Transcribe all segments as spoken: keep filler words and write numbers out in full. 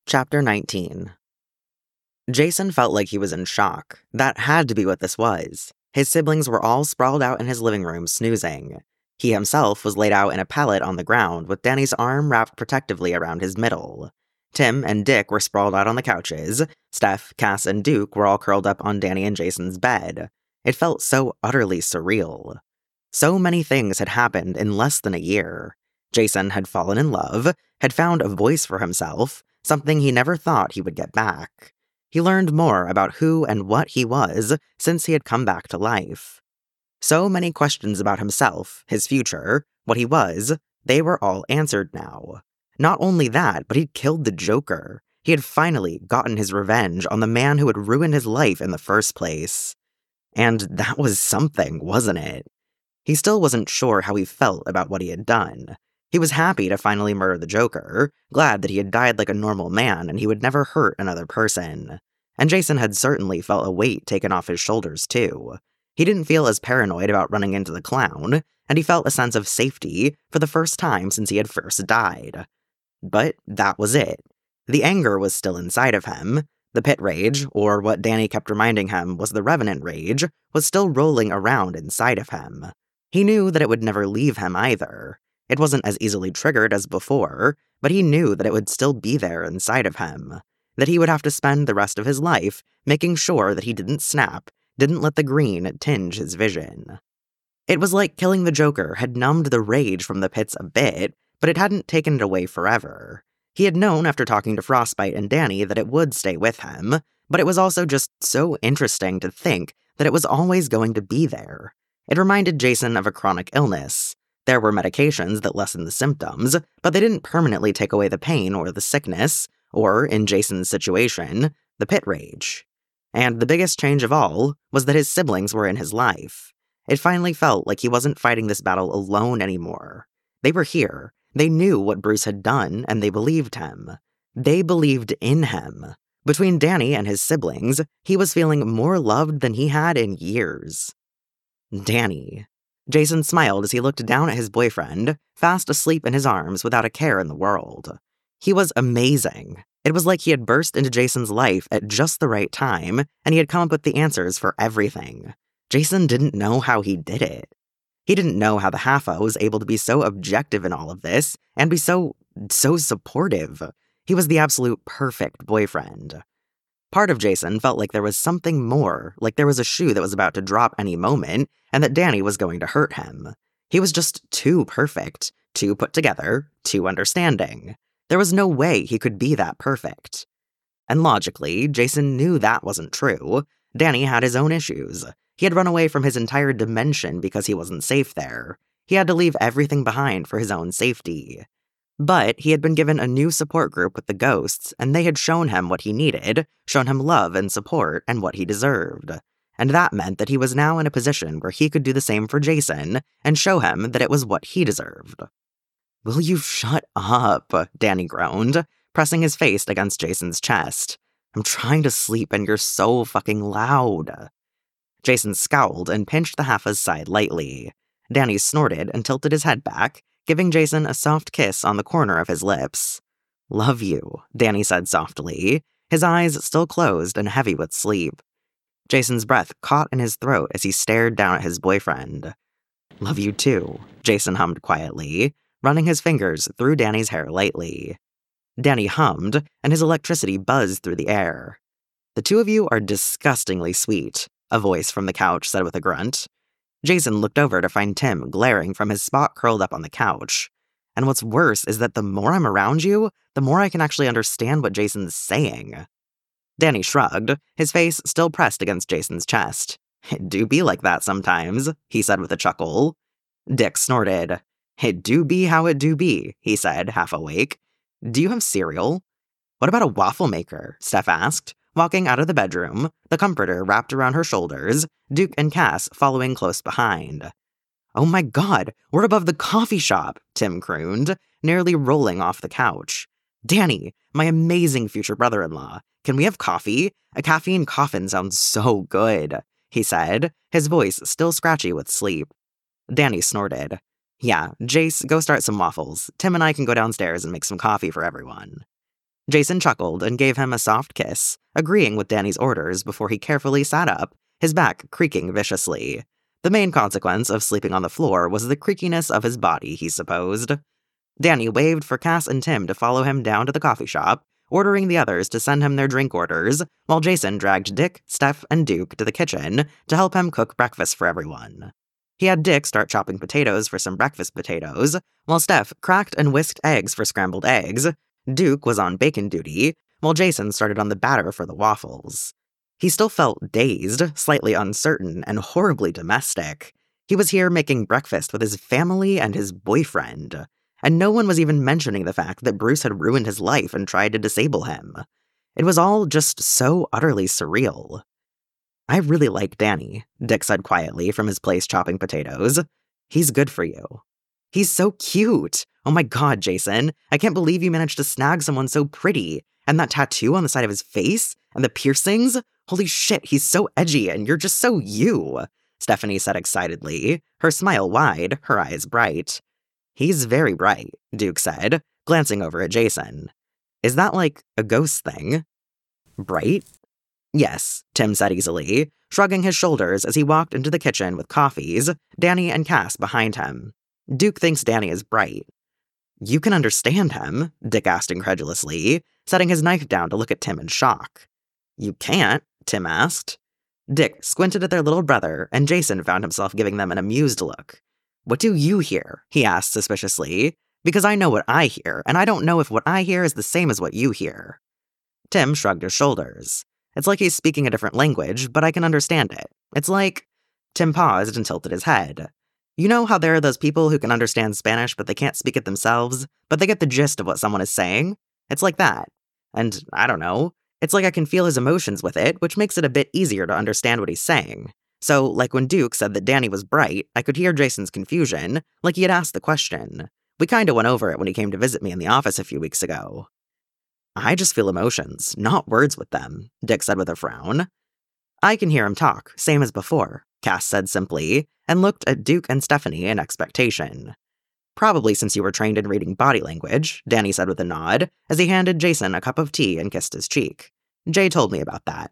Chapter nineteen. Jason felt like he was in shock. That had to be what this was. His siblings were all sprawled out in his living room, snoozing. He himself was laid out in a pallet on the ground, with Danny's arm wrapped protectively around his middle. Tim and Dick were sprawled out on the couches. Steph, Cass, and Duke were all curled up on Danny and Jason's bed. It felt so utterly surreal. So many things had happened in less than a year. Jason had fallen in love, had found a voice for himself, something he never thought he would get back. He learned more about who and what he was since he had come back to life. So many questions about himself, his future, what he was, they were all answered now. Not only that, but he'd killed the Joker. He had finally gotten his revenge on the man who had ruined his life in the first place. And that was something, wasn't it? He still wasn't sure how he felt about what he had done. He was happy to finally murder the Joker, glad that he had died like a normal man and he would never hurt another person. And Jason had certainly felt a weight taken off his shoulders, too. He didn't feel as paranoid about running into the clown, and he felt a sense of safety for the first time since he had first died. But that was it. The anger was still inside of him. The pit rage, or what Danny kept reminding him was the revenant rage, was still rolling around inside of him. He knew that it would never leave him either. It wasn't as easily triggered as before, but he knew that it would still be there inside of him. That he would have to spend the rest of his life making sure that he didn't snap, didn't let the green tinge his vision. It was like killing the Joker had numbed the rage from the pits a bit, but it hadn't taken it away forever. He had known after talking to Frostbite and Danny that it would stay with him, but it was also just so interesting to think that it was always going to be there. It reminded Jason of a chronic illness. There were medications that lessened the symptoms, but they didn't permanently take away the pain or the sickness, or, in Jason's situation, the pit rage. And the biggest change of all was that his siblings were in his life. It finally felt like he wasn't fighting this battle alone anymore. They were here. They knew what Bruce had done, and they believed him. They believed in him. Between Danny and his siblings, he was feeling more loved than he had in years. Danny. Jason smiled as he looked down at his boyfriend, fast asleep in his arms without a care in the world. He was amazing. It was like he had burst into Jason's life at just the right time, and he had come up with the answers for everything. Jason didn't know how he did it. He didn't know how the Halfa was able to be so objective in all of this, and be so, so supportive. He was the absolute perfect boyfriend. Part of Jason felt like there was something more, like there was a shoe that was about to drop any moment, and that Danny was going to hurt him. He was just too perfect, too put together, too understanding. There was no way he could be that perfect. And logically, Jason knew that wasn't true. Danny had his own issues. He had run away from his entire dimension because he wasn't safe there. He had to leave everything behind for his own safety. But he had been given a new support group with the ghosts, and they had shown him what he needed, shown him love and support and what he deserved. And that meant that he was now in a position where he could do the same for Jason and show him that it was what he deserved. "Will you shut up?" Danny groaned, pressing his face against Jason's chest. "I'm trying to sleep and you're so fucking loud." Jason scowled and pinched the Halfa's side lightly. Danny snorted and tilted his head back, giving Jason a soft kiss on the corner of his lips. "Love you," Danny said softly, his eyes still closed and heavy with sleep. Jason's breath caught in his throat as he stared down at his boyfriend. "Love you too," Jason hummed quietly, running his fingers through Danny's hair lightly. Danny hummed, and his electricity buzzed through the air. "The two of you are disgustingly sweet," a voice from the couch said with a grunt. Jason looked over to find Tim glaring from his spot curled up on the couch. And what's worse is that the more I'm around you, the more I can actually understand what Jason's saying. Danny shrugged, his face still pressed against Jason's chest. "It do be like that sometimes," he said with a chuckle. Dick snorted. "It do be how it do be," he said, half awake. "Do you have cereal?" "What about a waffle maker?" Steph asked, walking out of the bedroom, the comforter wrapped around her shoulders, Duke and Cass following close behind. "Oh my god, we're above the coffee shop," Tim crooned, nearly rolling off the couch. "Danny, my amazing future brother-in-law, can we have coffee? A caffeine coffin sounds so good," he said, his voice still scratchy with sleep. Danny snorted. "Yeah, Jace, go start some waffles. Tim and I can go downstairs and make some coffee for everyone." Jason chuckled and gave him a soft kiss, agreeing with Danny's orders before he carefully sat up, his back creaking viciously. The main consequence of sleeping on the floor was the creakiness of his body, he supposed. Danny waved for Cass and Tim to follow him down to the coffee shop, ordering the others to send him their drink orders, while Jason dragged Dick, Steph, and Duke to the kitchen to help him cook breakfast for everyone. He had Dick start chopping potatoes for some breakfast potatoes, while Steph cracked and whisked eggs for scrambled eggs. Duke was on bacon duty, while Jason started on the batter for the waffles. He still felt dazed, slightly uncertain, and horribly domestic. He was here making breakfast with his family and his boyfriend, and no one was even mentioning the fact that Bruce had ruined his life and tried to disable him. It was all just so utterly surreal. "I really like Danny," Dick said quietly from his place chopping potatoes. "He's good for you." "He's so cute! Oh my god, Jason, I can't believe you managed to snag someone so pretty. And that tattoo on the side of his face? And the piercings? Holy shit, he's so edgy and you're just so you," Stephanie said excitedly, her smile wide, her eyes bright. "He's very bright," Duke said, glancing over at Jason. "Is that like a ghost thing?" "Bright?" "Yes," Tim said easily, shrugging his shoulders as he walked into the kitchen with coffees, Danny and Cass behind him. "Duke thinks Danny is bright." "You can understand him?" Dick asked incredulously, setting his knife down to look at Tim in shock. "You can't?" Tim asked. Dick squinted at their little brother, and Jason found himself giving them an amused look. "What do you hear?" he asked suspiciously. "Because I know what I hear, and I don't know if what I hear is the same as what you hear." Tim shrugged his shoulders. "It's like he's speaking a different language, but I can understand it. It's like—" Tim paused and tilted his head. "You know how there are those people who can understand Spanish but they can't speak it themselves, but they get the gist of what someone is saying? It's like that. And, I don't know, it's like I can feel his emotions with it, which makes it a bit easier to understand what he's saying. So, like when Duke said that Danny was bright, I could hear Jason's confusion, like he had asked the question. We kinda went over it when he came to visit me in the office a few weeks ago." "I just feel emotions, not words with them," Dick said with a frown. "I can hear him talk, same as before," Cass said simply, and looked at Duke and Stephanie in expectation. "Probably since you were trained in reading body language," Danny said with a nod, as he handed Jason a cup of tea and kissed his cheek. "Jay told me about that."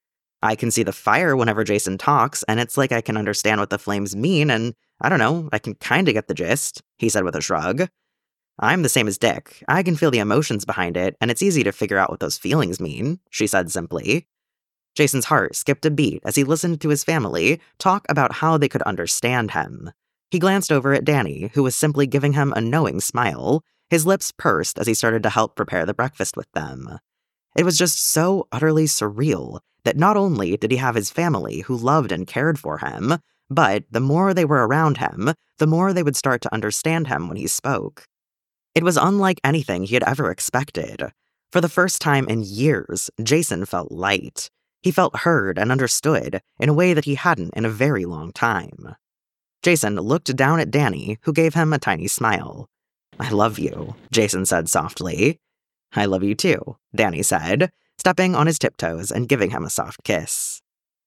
"I can see the fire whenever Jason talks, and it's like I can understand what the flames mean, and, I don't know, I can kinda get the gist," he said with a shrug. "I'm the same as Dick. I can feel the emotions behind it, and it's easy to figure out what those feelings mean," she said simply. Jason's heart skipped a beat as he listened to his family talk about how they could understand him. He glanced over at Danny, who was simply giving him a knowing smile, his lips pursed as he started to help prepare the breakfast with them. It was just so utterly surreal that not only did he have his family who loved and cared for him, but the more they were around him, the more they would start to understand him when he spoke. It was unlike anything he had ever expected. For the first time in years, Jason felt light. He felt heard and understood in a way that he hadn't in a very long time. Jason looked down at Danny, who gave him a tiny smile. "I love you," Jason said softly. "I love you too," Danny said, stepping on his tiptoes and giving him a soft kiss.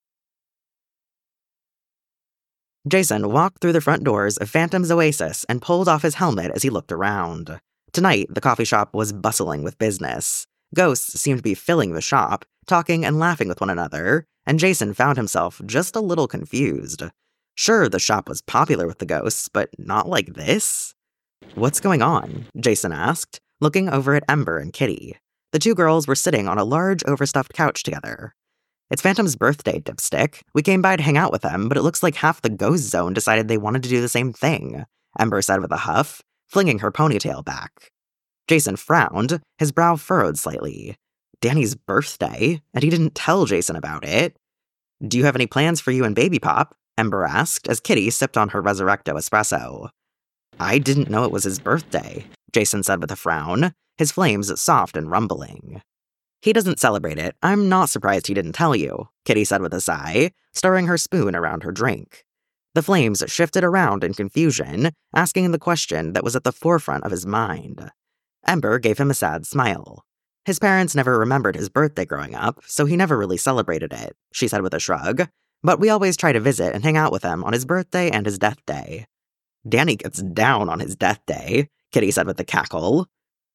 Jason walked through the front doors of Phantom's Oasis and pulled off his helmet as he looked around. Tonight, the coffee shop was bustling with business. Ghosts seemed to be filling the shop, talking and laughing with one another, and Jason found himself just a little confused. Sure, the shop was popular with the ghosts, but not like this? "What's going on?" Jason asked, looking over at Ember and Kitty. The two girls were sitting on a large overstuffed couch together. "It's Phantom's birthday, Dipstick. We came by to hang out with him, but it looks like half the ghost zone decided they wanted to do the same thing," Ember said with a huff, flinging her ponytail back. Jason frowned, his brow furrowed slightly. Danny's birthday, and he didn't tell Jason about it. "Do you have any plans for you and Baby Pop?" Ember asked as Kitty sipped on her Resurrecto espresso. "I didn't know it was his birthday," Jason said with a frown, his flames soft and rumbling. "He doesn't celebrate it. I'm not surprised he didn't tell you," Kitty said with a sigh, stirring her spoon around her drink. The flames shifted around in confusion, asking the question that was at the forefront of his mind. Ember gave him a sad smile. "His parents never remembered his birthday growing up, so he never really celebrated it," she said with a shrug. "But we always try to visit and hang out with him on his birthday and his death day." "Danny gets down on his death day," Kitty said with a cackle.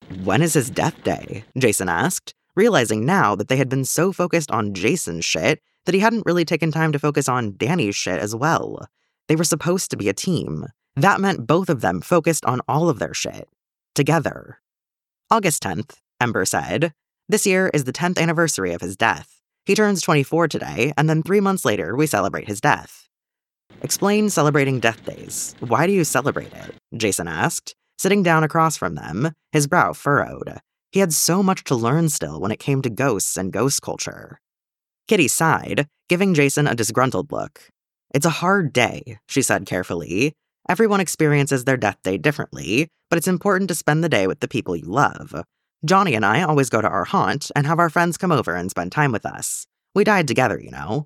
When is his death day? Jason asked, realizing now that they had been so focused on Jason's shit that he hadn't really taken time to focus on Danny's shit as well. They were supposed to be a team. That meant both of them focused on all of their shit. Together. August tenth, Ember said. This year is the tenth anniversary of his death. He turns twenty-four today, and then three months later we celebrate his death. Explain celebrating death days. Why do you celebrate it? Jason asked, sitting down across from them, his brow furrowed. He had so much to learn still when it came to ghosts and ghost culture. Kitty sighed, giving Jason a disgruntled look. It's a hard day, she said carefully. Everyone experiences their death day differently, but it's important to spend the day with the people you love. Johnny and I always go to our haunt and have our friends come over and spend time with us. We died together, you know.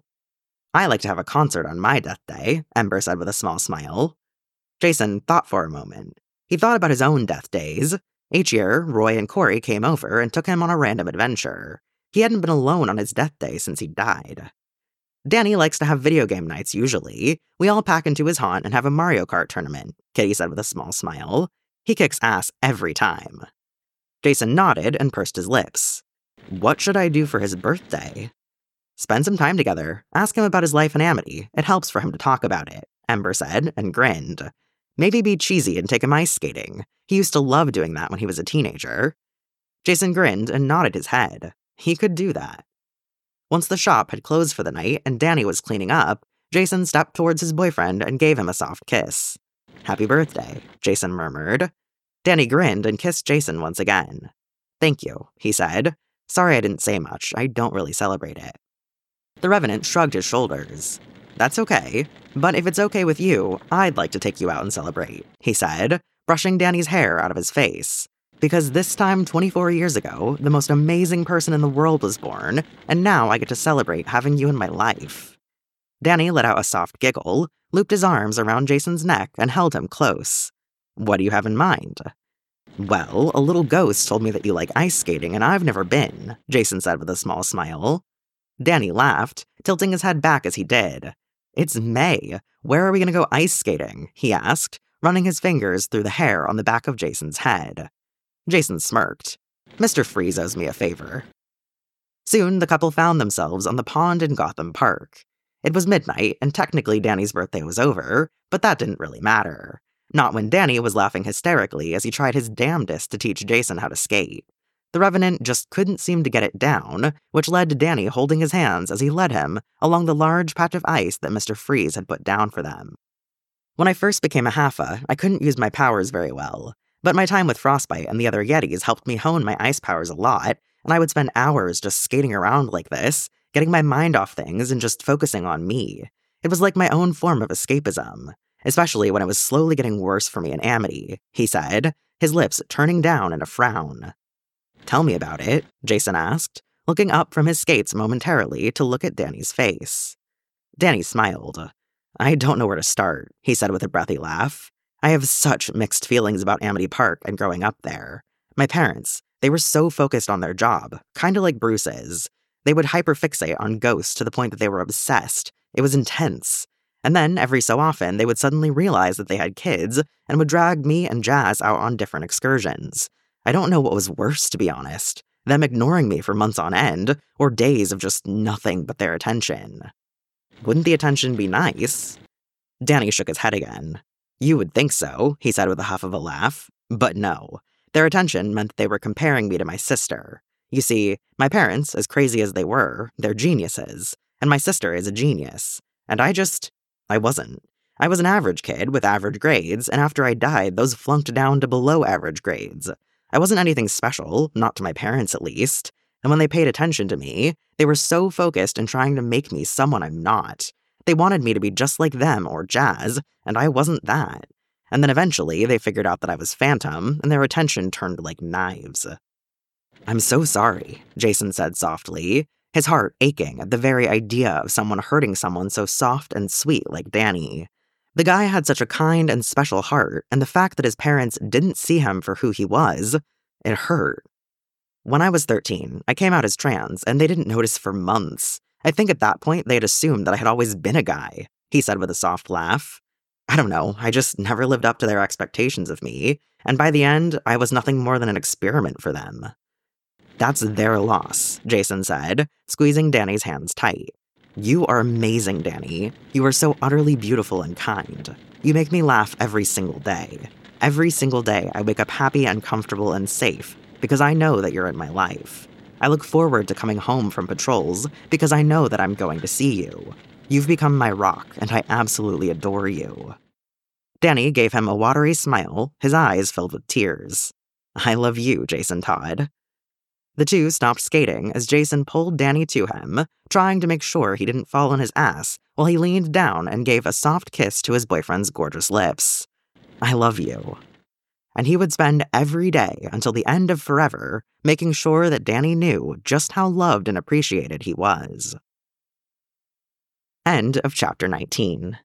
I like to have a concert on my death day, Ember said with a small smile. Jason thought for a moment. He thought about his own death days. Each year, Roy and Corey came over and took him on a random adventure. He hadn't been alone on his death day since he died. Danny likes to have video game nights usually. We all pack into his haunt and have a Mario Kart tournament, Kitty said with a small smile. He kicks ass every time. Jason nodded and pursed his lips. What should I do for his birthday? Spend some time together. Ask him about his life in Amity. It helps for him to talk about it, Ember said, and grinned. Maybe be cheesy and take him ice skating. He used to love doing that when he was a teenager. Jason grinned and nodded his head. He could do that. Once the shop had closed for the night and Danny was cleaning up, Jason stepped towards his boyfriend and gave him a soft kiss. Happy birthday, Jason murmured. Danny grinned and kissed Jason once again. Thank you, he said. Sorry I didn't say much. I don't really celebrate it. The Revenant shrugged his shoulders. That's okay, but if it's okay with you, I'd like to take you out and celebrate, he said, brushing Danny's hair out of his face. Because this time twenty-four years ago, the most amazing person in the world was born, and now I get to celebrate having you in my life. Danny let out a soft giggle, looped his arms around Jason's neck, and held him close. What do you have in mind? Well, a little ghost told me that you like ice skating, and I've never been, Jason said with a small smile. Danny laughed, tilting his head back as he did. It's May. Where are we going to go ice skating? He asked, running his fingers through the hair on the back of Jason's head. Jason smirked. Mister Freeze owes me a favor. Soon, the couple found themselves on the pond in Gotham Park. It was midnight, and technically Danny's birthday was over, but that didn't really matter. Not when Danny was laughing hysterically as he tried his damnedest to teach Jason how to skate. The Revenant just couldn't seem to get it down, which led to Danny holding his hands as he led him along the large patch of ice that Mister Freeze had put down for them. When I first became a Haffa, I couldn't use my powers very well, but my time with Frostbite and the other Yetis helped me hone my ice powers a lot, and I would spend hours just skating around like this, getting my mind off things and just focusing on me. It was like my own form of escapism, especially when it was slowly getting worse for me in Amity, he said, his lips turning down in a frown. Tell me about it, Jason asked, looking up from his skates momentarily to look at Danny's face. Danny smiled. I don't know where to start, he said with a breathy laugh. I have such mixed feelings about Amity Park and growing up there. My parents, they were so focused on their job, kind of like Bruce is. They would hyperfixate on ghosts to the point that they were obsessed. It was intense. And then, every so often, they would suddenly realize that they had kids and would drag me and Jazz out on different excursions. I don't know what was worse, to be honest. Them ignoring me for months on end, or days of just nothing but their attention. Wouldn't the attention be nice? Danny shook his head again. You would think so, he said with a huff of a laugh. But no. Their attention meant that they were comparing me to my sister. You see, my parents, as crazy as they were, they're geniuses. And my sister is a genius. And I just... I wasn't. I was an average kid with average grades, and after I died, those flunked down to below average grades. I wasn't anything special, not to my parents at least, and when they paid attention to me, they were so focused in trying to make me someone I'm not. They wanted me to be just like them or Jazz, and I wasn't that. And then eventually, they figured out that I was Phantom, and their attention turned like knives. I'm so sorry, Jason said softly, his heart aching at the very idea of someone hurting someone so soft and sweet like Danny. The guy had such a kind and special heart, and the fact that his parents didn't see him for who he was, it hurt. When I was thirteen, I came out as trans, and they didn't notice for months. I think at that point they had assumed that I had always been a guy, he said with a soft laugh. I don't know, I just never lived up to their expectations of me, and by the end, I was nothing more than an experiment for them. That's their loss, Jason said, squeezing Danny's hands tight. You are amazing, Danny. You are so utterly beautiful and kind. You make me laugh every single day. Every single day, I wake up happy and comfortable and safe because I know that you're in my life. I look forward to coming home from patrols because I know that I'm going to see you. You've become my rock, and I absolutely adore you. Danny gave him a watery smile, his eyes filled with tears. I love you, Jason Todd. The two stopped skating as Jason pulled Danny to him, trying to make sure he didn't fall on his ass while he leaned down and gave a soft kiss to his boyfriend's gorgeous lips. I love you. And he would spend every day until the end of forever making sure that Danny knew just how loved and appreciated he was. End of chapter nineteen.